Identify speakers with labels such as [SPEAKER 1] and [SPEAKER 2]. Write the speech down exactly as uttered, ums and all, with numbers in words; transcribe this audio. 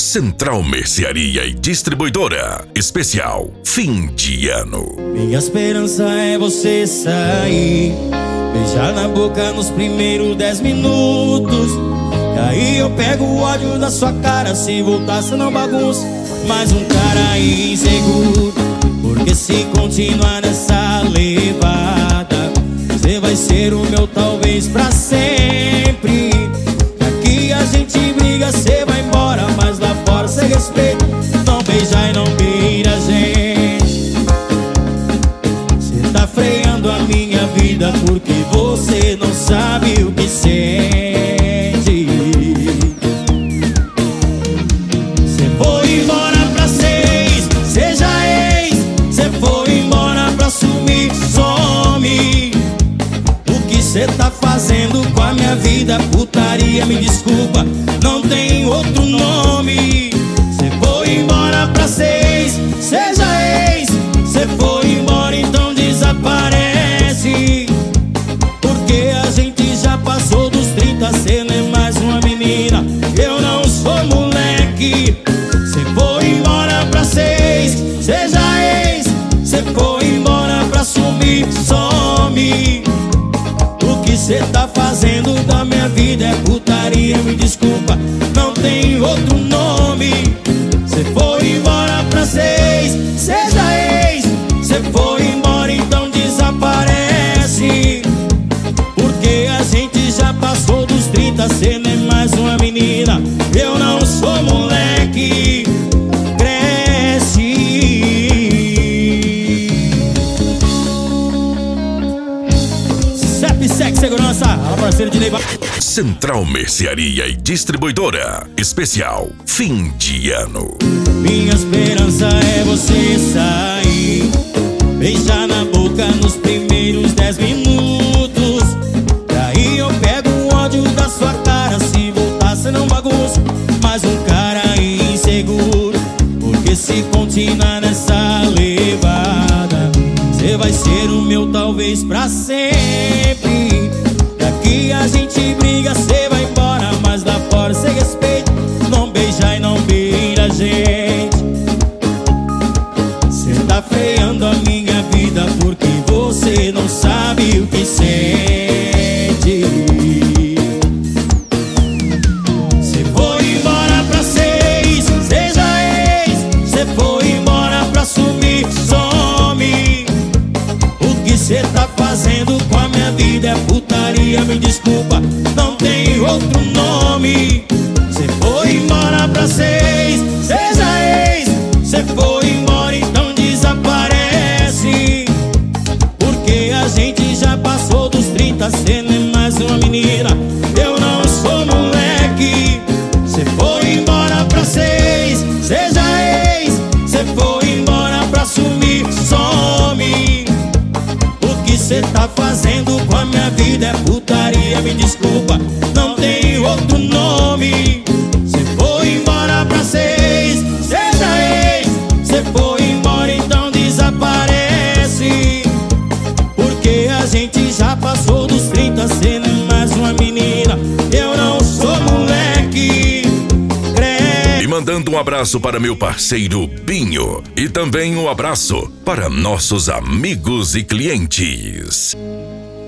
[SPEAKER 1] Central Mercearia e Distribuidora. Especial fim de ano.
[SPEAKER 2] Minha esperança é você sair, beijar na boca nos primeiros dez minutos. E aí eu pego o ódio da sua cara. Se voltar cê não bagunça. Mais um cara inseguro, porque se continuar nessa levada, cê vai ser o meu talvez pra sempre. Aqui a gente briga, cê vai embora, mas lá fora cê respeita. Não beija e não beira a gente. Cê tá freando a minha vida porque você não sabe o que sente. Cê foi embora pra seis, seja ex. Cê foi embora pra sumir, some. O que cê tá fazendo com a minha vida? Putaria, me desculpa, não tem outro nome. Cê foi embora pra seis, seja ex. Cê foi embora, então desaparece. Porque a gente já passou dos trinta, cê não é mais uma menina, eu não sou moleque. Cê foi embora pra seis, seja ex. Cê foi embora pra sumir, some. O que cê tá fazendo da minha vida é putaria, me desculpa, não tem outro nome. Cê foi embora pra seis, seja ex. Cê foi embora, então desaparece. Porque a gente já passou dos trinta, cê não é mais uma menina, eu não sou moleque. Cresce. Cep Sec Segurança, a parceira de Neiva.
[SPEAKER 1] Central Mercearia e Distribuidora. Especial fim de ano.
[SPEAKER 2] Minha esperança é você sair, beijar na boca nos primeiros dez minutos. Daí eu pego o ódio da sua cara. Se voltar cê não bagunça. Mais um cara inseguro, porque se continuar nessa levada, cê vai ser o meu talvez pra sempre. Daqui a gente briga, cê vai embora, mas lá fora cê respeita. Não beija e não beira a gente. Cê tá freando a minha vida porque você não sabe o que sente. Cê foi embora pra seis, seja ex. Cê foi embora pra sumir, some. O que cê tá fazendo com a minha vida é putaria, me desculpa, não tem outro nome. Cê foi embora pra seis, seja ex. Cê foi embora, então desaparece. Porque a gente já passou dos trinta, cê não é mais uma menina, eu não sou moleque. Cê foi embora pra seis, seja ex. Cê foi embora pra sumir, some. O que cê tá fazendo com a minha vida é putaria, me desculpa, não tem outro nome. Cê foi embora pra seis, seja ex. Cê foi embora, então desaparece. Porque a gente já passou dos trinta, cê não é mais uma menina, eu não sou moleque. Cre...
[SPEAKER 1] E mandando um abraço para meu parceiro Binho. E também um abraço para nossos amigos e clientes.